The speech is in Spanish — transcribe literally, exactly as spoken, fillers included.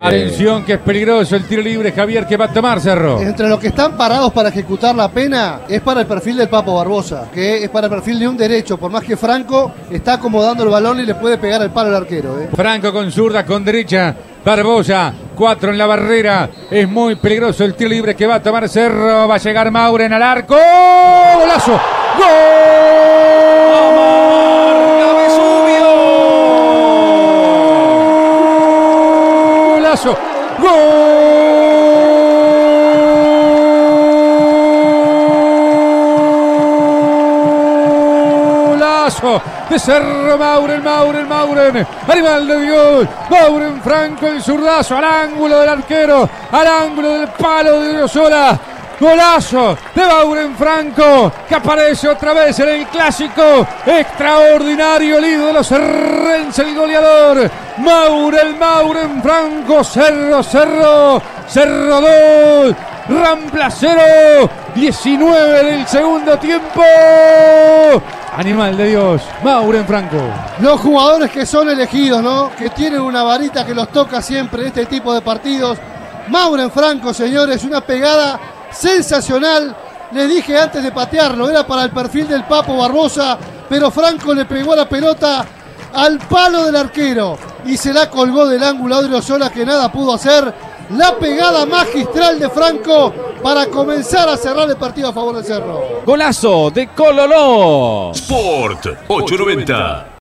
Atención que es peligroso el tiro libre, Javier, que va a tomar Cerro. Entre los que están parados para ejecutar la pena es para el perfil del Papo Barbosa, que es para el perfil de un derecho, por más que Franco está acomodando el balón y le puede pegar el palo al arquero. ¿eh? Franco con zurda, con derecha, Barbosa, cuatro en la barrera, es muy peligroso el tiro libre que va a tomar Cerro, va a llegar Mauren al arco, ¡golazo! ¡Gol! Golazo de Cerro, Mauren, Mauren, Mauren, animal de Dios, Mauren Franco, el zurdazo al ángulo del arquero, al ángulo del palo de Odriozola. Golazo de Mauren Franco, que aparece otra vez en el clásico. Extraordinario el ídolo cerrense, el goleador. Mauren, Mauren Franco, Cerro, Cerro, Cerro dos, Rampla cero, diecinueve del segundo tiempo. Animal de Dios, Mauren Franco. Los jugadores que son elegidos, ¿no? Que tienen una varita que los toca siempre en este tipo de partidos. Mauren Franco, señores, una pegada sensacional. Les dije antes de patearlo, era para el perfil del Papo Barbosa, pero Franco le pegó la pelota al palo del arquero y se la colgó del ángulo a Odriozola, que nada pudo hacer. La pegada magistral de Franco para comenzar a cerrar el partido a favor del Cerro. Golazo de Cololó. Sport ocho noventa.